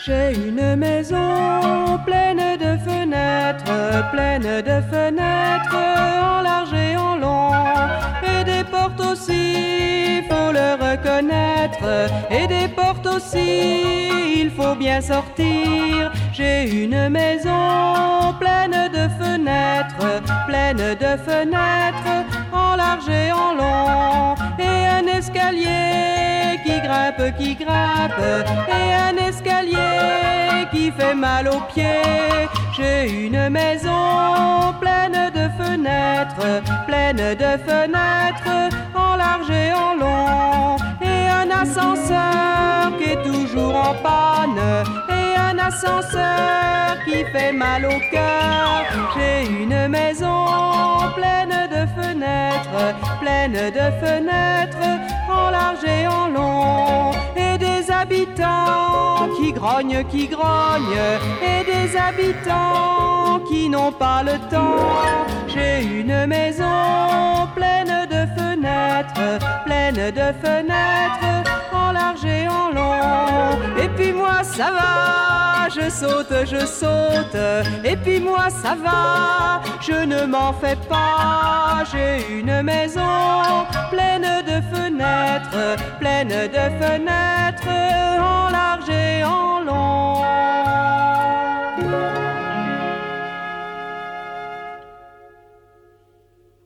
J'ai une maison pleine de fenêtres en large et en long, et des portes aussi, faut le reconnaître, et des portes aussi, il faut bien sortir. J'ai une maison pleine de fenêtres en large et en long, et un escalier qui grimpe, et un escalier qui fait mal aux pieds. J'ai une maison pleine de fenêtres en large et en long, et un ascenseur qui est toujours en panne, et un ascenseur qui fait mal au cœur. J'ai une maison pleine de fenêtres en large et en long, et des habitants qui grognent, et des habitants qui n'ont pas le temps. J'ai une maison pleine de fenêtres en large et en long. Et puis moi ça va, je saute, et puis moi ça va, je ne m'en fais pas. J'ai une maison pleine de fenêtres en large